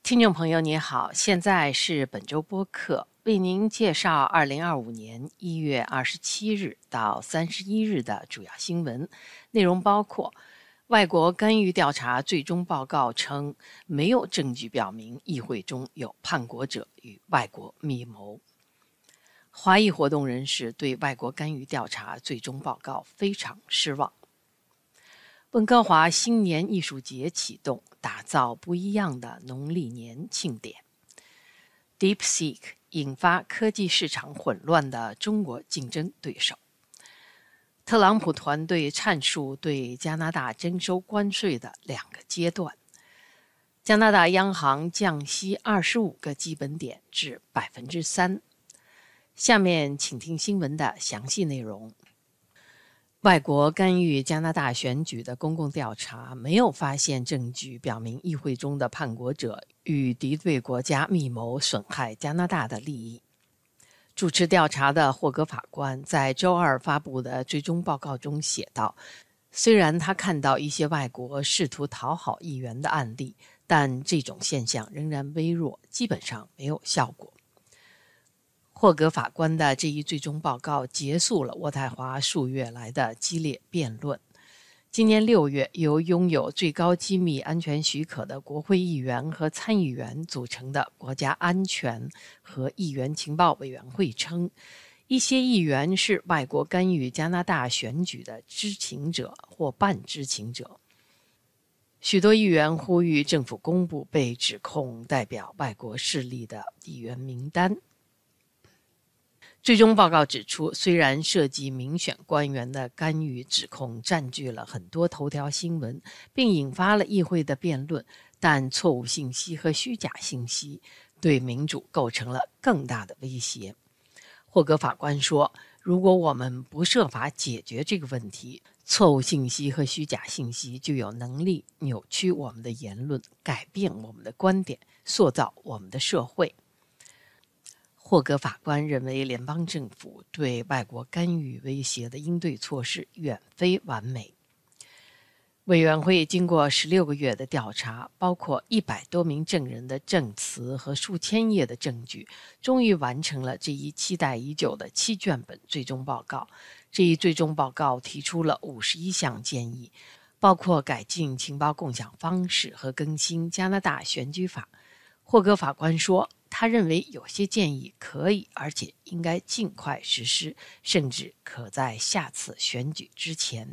听众朋友你好，现在是本周播客，为您介绍2025年1月27日到31日的主要新闻。内容包括：外国干预调查最终报告称没有证据表明议会中有叛国者与外国密谋；华裔活动人士对外国干预调查最终报告非常失望；温哥华新年艺术节启动，打造不一样的农历年庆典。DeepSeek 引发科技市场混乱的中国竞争对手。特朗普团队阐述对加拿大征收关税的2个阶段。加拿大央行降息25个基本点至 3%。下面请听新闻的详细内容。外国干预加拿大选举的公共调查没有发现证据表明议会中的叛国者与敌对国家密谋损害加拿大的利益。主持调查的霍格法官在周二发布的最终报告中写道，虽然他看到一些外国试图讨好议员的案例，但这种现象仍然微弱，基本上没有效果。霍格法官的这一最终报告结束了渥太华数月来的激烈辩论。今年6月，由拥有最高机密安全许可的国会议员和参议员组成的国家安全和议员情报委员会称，一些议员是外国干预加拿大选举的知情者或半知情者。许多议员呼吁政府公布被指控代表外国势力的议员名单。最终报告指出，虽然涉及民选官员的干预指控占据了很多头条新闻，并引发了议会的辩论，但错误信息和虚假信息对民主构成了更大的威胁。霍格法官说，如果我们不设法解决这个问题，错误信息和虚假信息就有能力扭曲我们的言论，改变我们的观点，塑造我们的社会。霍格法官认为，联邦政府对外国干预威胁的应对措施远非完美。委员会经过16个月的调查，包括100多名证人的证词和数千页的证据，终于完成了这一期待已久的7卷本最终报告。这一最终报告提出了51项建议，包括改进情报共享方式和更新加拿大选举法。霍格法官说，他认为有些建议可以而且应该尽快实施，甚至可在下次选举之前。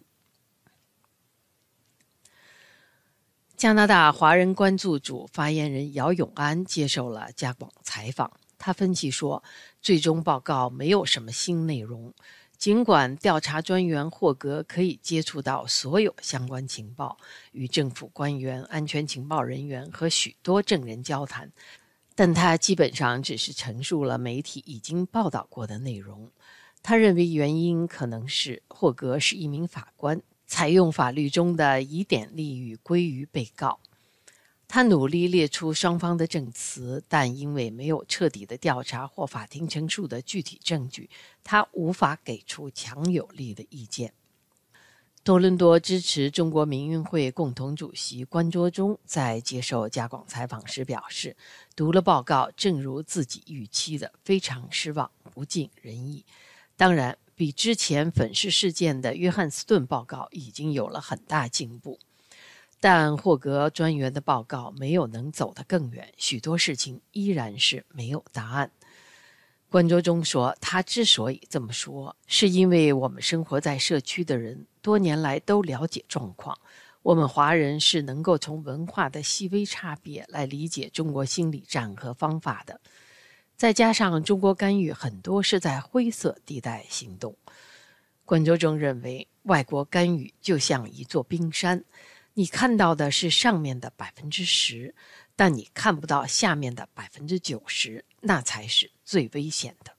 加拿大华人关注组发言人姚永安接受了加广采访，他分析说，最终报告没有什么新内容，尽管调查专员霍格可以接触到所有相关情报，与政府官员、安全情报人员和许多证人交谈，但他基本上只是陈述了媒体已经报道过的内容。他认为原因可能是霍格是一名法官，采用法律中的疑点利益归于被告。他努力列出双方的证词，但因为没有彻底的调查或法庭陈述的具体证据，他无法给出强有力的意见。多伦多支持中国民运会共同主席关卓中在接受加广采访时表示，读了报告，正如自己预期的，非常失望，不尽人意。当然，比之前粉饰事件的约翰斯顿报告已经有了很大进步，但霍格专员的报告没有能走得更远，许多事情依然是没有答案。关卓中说，他之所以这么说，是因为我们生活在社区的人多年来都了解状况，我们华人是能够从文化的细微差别来理解中国心理战和方法的。再加上中国干预很多是在灰色地带行动。关卓中认为，外国干预就像一座冰山，你看到的是上面的 10%， 但你看不到下面的 90%， 那才是最危险的。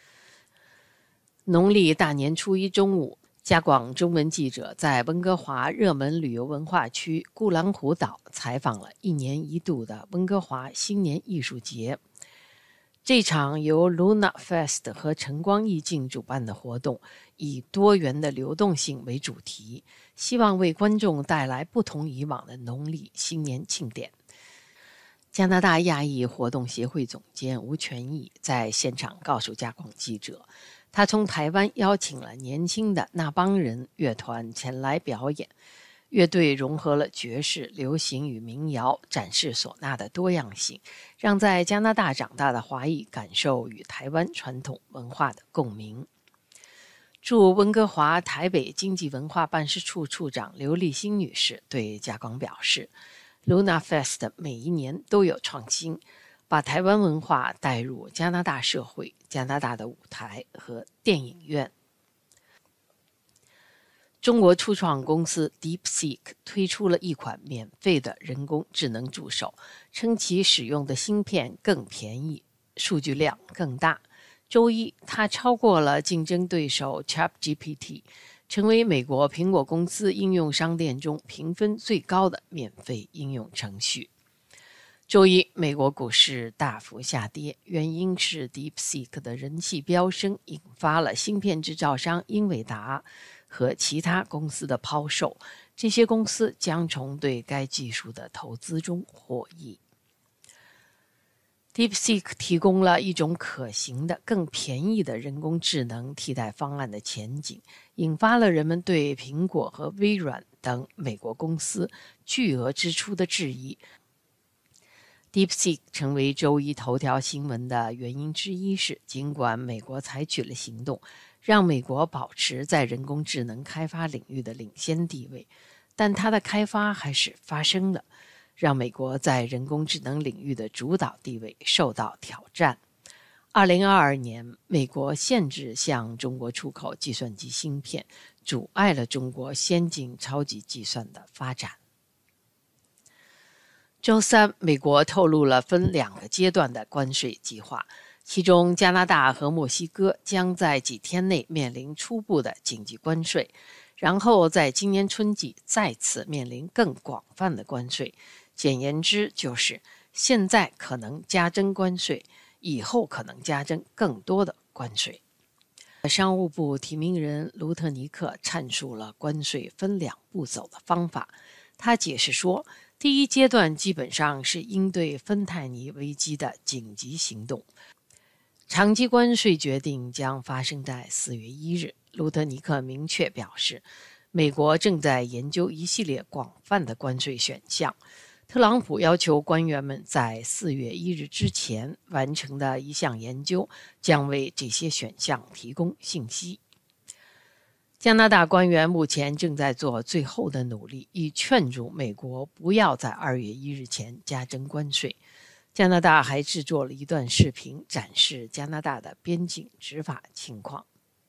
农历大年初一中午，加广中文记者在温哥华热门旅游文化区顾兰湖岛采访了1年1度的温哥华新年艺术节。这场由 Luna Fest 和晨光意境主办的活动，以多元的流动性为主题，希望为观众带来不同以往的农历新年庆典。 加拿大亚裔活动协会总监吴全义在现场告诉加广记者，他从台湾邀请了年轻的那帮人乐团前来表演。乐队融合了爵士、流行与民谣，展示唢呐的多样性，让在加拿大长大的华裔感受与台湾传统文化的共鸣。驻温哥华台北经济文化办事处处长刘立新女士对加广表示， Luna Fest 每一年都有创新，把台湾文化带入加拿大社会、加拿大的舞台和电影院。中国初创公司 DeepSeek 推出了一款免费的人工智能助手，称其使用的芯片更便宜，数据量更大。周一，它超过了竞争对手 ChatGPT， 成为美国苹果公司应用商店中评分最高的免费应用程序。周一，美国股市大幅下跌，原因是 DeepSeek 的人气飙升，引发了芯片制造商英伟达和其他公司的抛售，这些公司将从对该技术的投资中获益。DeepSeek 提供了一种可行的、更便宜的人工智能替代方案的前景，引发了人们对苹果和微软等美国公司巨额支出的质疑。DeepSeek 成为周一头条新闻的原因之一是，尽管美国采取了行动，让美国保持在人工智能开发领域的领先地位，但它的开发还是发生了，让美国在人工智能领域的主导地位受到挑战。2022年，美国限制向中国出口计算机芯片，阻碍了中国先进超级计算的发展。周三，美国透露了分2个阶段的关税计划，其中加拿大和墨西哥将在几天内面临初步的紧急关税，然后在今年春季再次面临更广泛的关税。简言之，就是现在可能加征关税，以后可能加征更多的关税。商务部提名人卢特尼克阐述了关税分2步走的方法。他解释说，第一阶段基本上是应对芬太尼危机的紧急行动，长期关税决定将发生在4月1日。卢特尼克明确表示，美国正在研究一系列广泛的关税选项。特朗普要求官员们在4月1日之前完成的一项研究将为这些选项提供信息。加拿大官员目前正在做最后的努力，以劝阻美国不要在2月1日前加征关税。加拿大还制作了一段视频，展示加拿大的边境执法情况。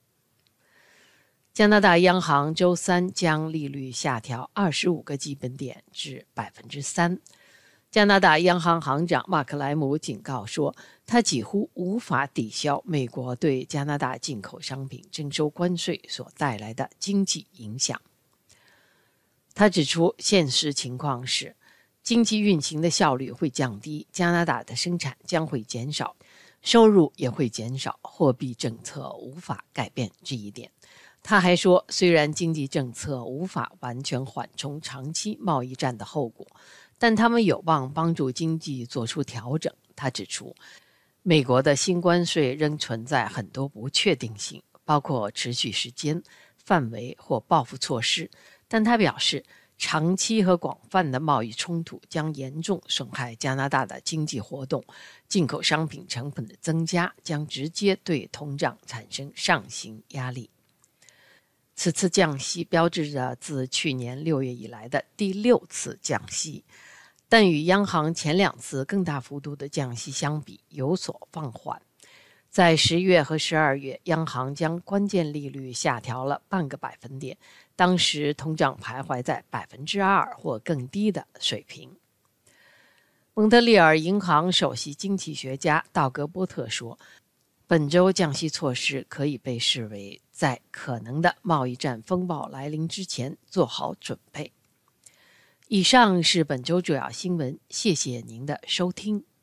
加拿大央行周三将利率下调25个基本点至 3%。加拿大央行行长马克莱姆警告说，他几乎无法抵消美国对加拿大进口商品征收关税所带来的经济影响。他指出，现实情况是，经济运行的效率会降低，加拿大的生产将会减少，收入也会减少，货币政策无法改变这一点。他还说，虽然经济政策无法完全缓冲长期贸易战的后果，但他们有望帮助经济做出调整。他指出，美国的新关税仍存在很多不确定性，包括持续时间、范围或报复措施，但他表示，长期和广泛的贸易冲突将严重损害加拿大的经济活动，进口商品成本的增加将直接对通胀产生上行压力。此次降息标志着自去年6月以来的第6次降息，但与央行前2次更大幅度的降息相比有所放缓。在10月和12月，央行将关键利率下调了0.5个百分点，当时通胀徘徊在 2% 或更低的水平。蒙特利尔银行首席经济学家道格波特说，本周降息措施可以被视为在可能的贸易战风暴来临之前做好准备。以上是本周主要新闻，谢谢您的收听。